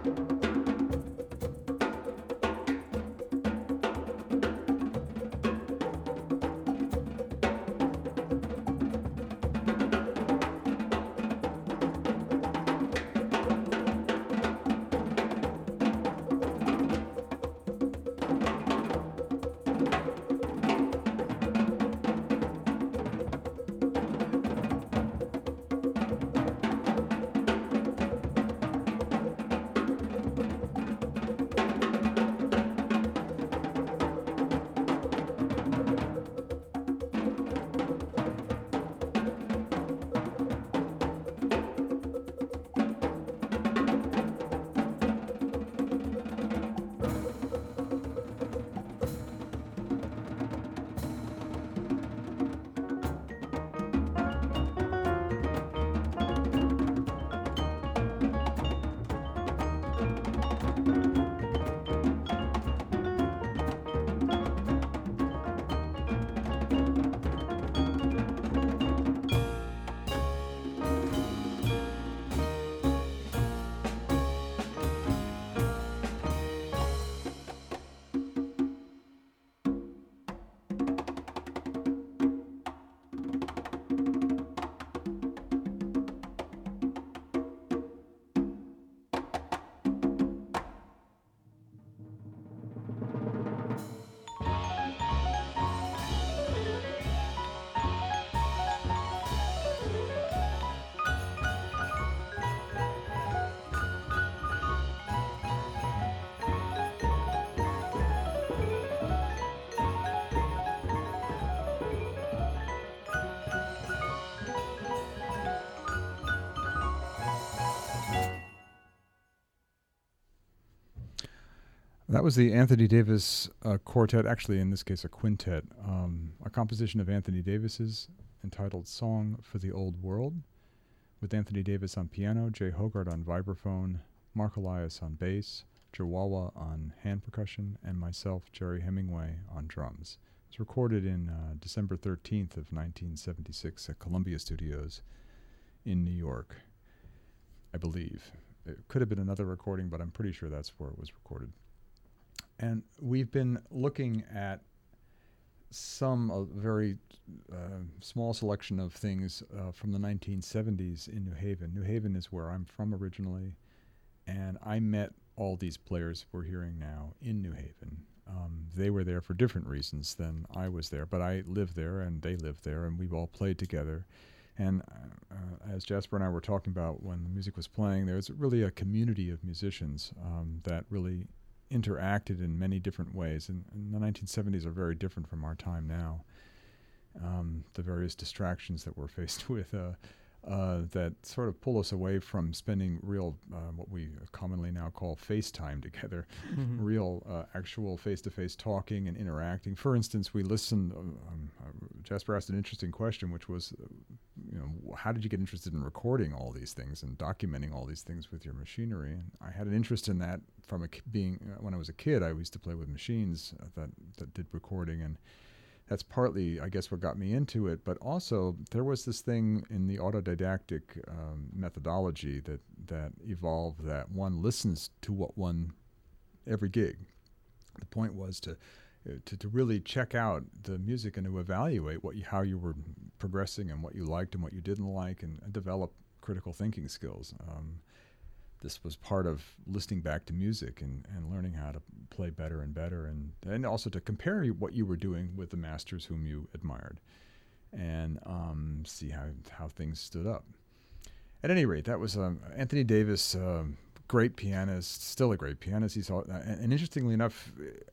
That was the Anthony Davis quartet, actually in this case a quintet, a composition of Anthony Davis's entitled Song for the Old World, with Anthony Davis on piano, Jay Hogarth on vibraphone, Mark Elias on bass, Chihuahua on hand percussion, and myself, Jerry Hemingway, on drums. It was recorded in December 13th of 1976 at Columbia Studios in New York, I believe. It could have been another recording, but I'm pretty sure that's where it was recorded. And we've been looking at some very small selection of things from the 1970s in New Haven. New Haven is where I'm from originally, and I met all these players we're hearing now in New Haven. They were there for different reasons than I was there, but I lived there and they lived there, and we've all played together. And as Jasper and I were talking about when the music was playing, there's really a community of musicians that really interacted in many different ways. And the 1970s are very different from our time now. The various distractions that we're faced with that sort of pull us away from spending real, what we commonly now call FaceTime together, real actual face-to-face talking and interacting. For instance, we listened, Jasper asked an interesting question, which was, how did you get interested in recording all these things and documenting all these things with your machinery? And I had an interest in that from when I was a kid. I used to play with machines that did recording, and that's partly, I guess, what got me into it. But also, there was this thing in the autodidactic methodology that evolved, that one listens to every gig. The point was to really check out the music and to evaluate how you were progressing and what you liked and what you didn't like, and develop critical thinking skills. This was part of listening back to music and learning how to play better and better, and also to compare what you were doing with the masters whom you admired, and see how things stood up. At any rate, that was Anthony Davis, great pianist, still a great pianist. And interestingly enough,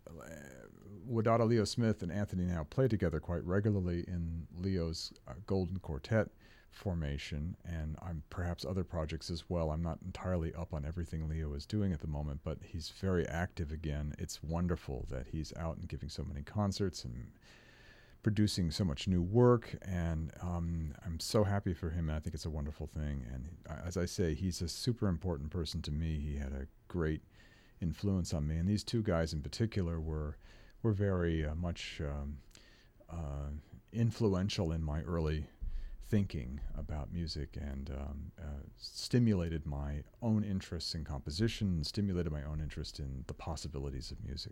Wadada Leo Smith and Anthony now play together quite regularly in Leo's Golden Quartet formation, and perhaps other projects as well. I'm not entirely up on everything Leo is doing at the moment, but he's very active again. It's wonderful that he's out and giving so many concerts and producing so much new work, and I'm so happy for him. I think it's a wonderful thing, and as I say, he's a super important person to me. He had a great influence on me, and these two guys in particular were very much influential in my early thinking about music and stimulated my own interests in composition and stimulated my own interest in the possibilities of music.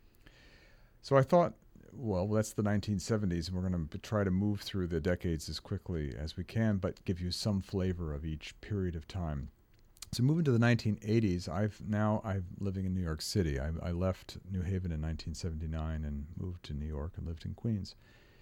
So I thought, well, that's the 1970s, and we're going to try to move through the decades as quickly as we can, but give you some flavor of each period of time. So moving to the 1980s, I'm living in New York City. I left New Haven in 1979 and moved to New York and lived in Queens.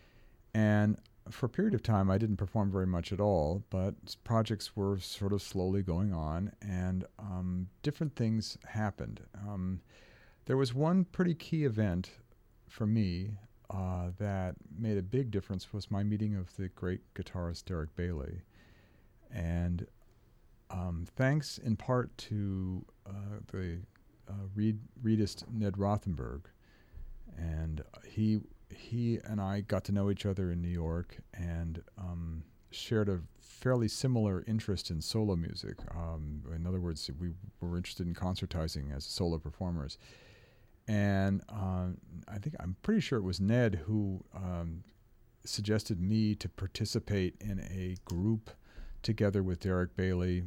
And for a period of time, I didn't perform very much at all, but projects were sort of slowly going on, and different things happened. There was one pretty key event for me that made a big difference, was my meeting of the great guitarist Derek Bailey. And thanks in part to the Reedist Ned Rothenberg, and he and I got to know each other in New York and shared a fairly similar interest in solo music. In other words, we were interested in concertizing as solo performers. And I'm pretty sure it was Ned who suggested me to participate in a group together with Derek Bailey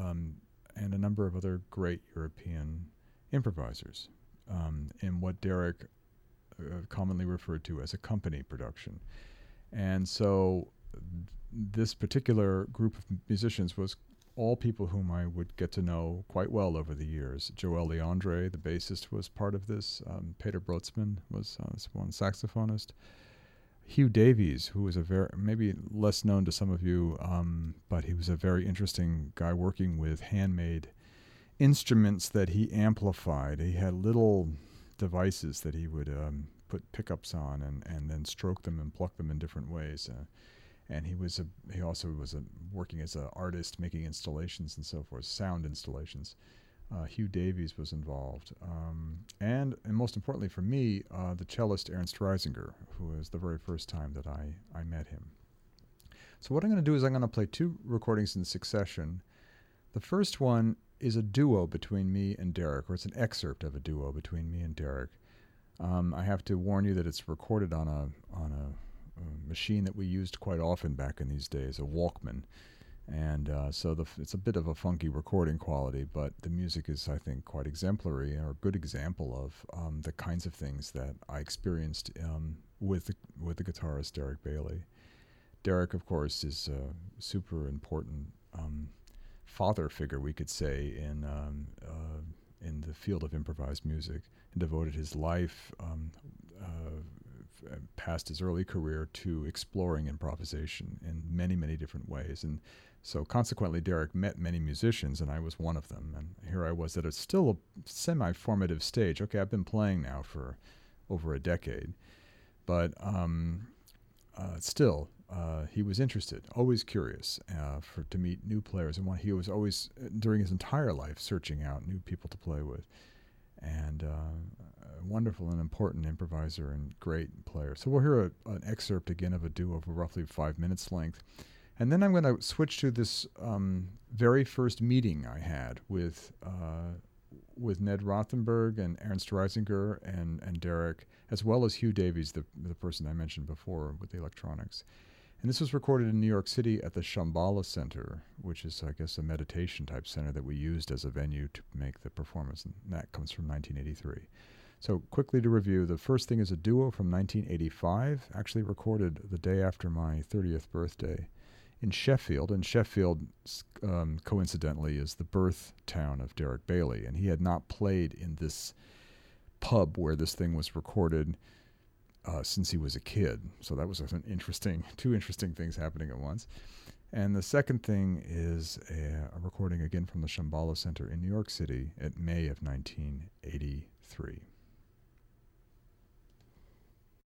and a number of other great European improvisers in what Derek commonly referred to as a company production. And so this particular group of musicians was all people whom I would get to know quite well over the years. Joel Leandre, the bassist, was part of this. Peter Brotzmann was one saxophonist. Hugh Davies, who was maybe less known to some of you, but he was a very interesting guy working with handmade instruments that he amplified. He had little devices that he would put pickups on and then stroke them and pluck them in different ways. And he also was working as an artist, making installations and so forth, sound installations. Hugh Davies was involved. And most importantly for me, the cellist Ernst Reisinger, who was the very first time that I met him. So what I'm going to do is I'm going to play two recordings in succession. The first one is a duo between me and Derek, or it's an excerpt of a duo between me and Derek. I have to warn you that it's recorded on a machine that we used quite often back in these days, a Walkman. And so it's a bit of a funky recording quality, but the music is, I think, quite exemplary, or a good example of the kinds of things that I experienced with the guitarist Derek Bailey. Derek, of course, is a super important father figure, we could say, in the field of improvised music, and devoted his life past his early career to exploring improvisation in many, many different ways. And so consequently, Derek met many musicians, and I was one of them. And here I was at still a semi-formative stage. Okay, I've been playing now for over a decade. But still, he was interested, always curious to meet new players. And he was always, during his entire life, searching out new people to play with. And a wonderful and important improviser and great player. So we'll hear an excerpt again of a duo of roughly 5 minutes length. And then I'm going to switch to this very first meeting I had with Ned Rothenberg and Ernst Reisinger and Derek, as well as Hugh Davies, the person I mentioned before with the electronics. And this was recorded in New York City at the Shambhala Center, which is, I guess, a meditation type center that we used as a venue to make the performance. And that comes from 1983. So quickly to review, the first thing is a duo from 1985, actually recorded the day after my 30th birthday in Sheffield. And Sheffield, coincidentally, is the birth town of Derek Bailey. And he had not played in this pub where this thing was recorded since he was a kid. So that was two interesting things happening at once. And the second thing is a recording again from the Shambhala Center in New York City at May of 1983.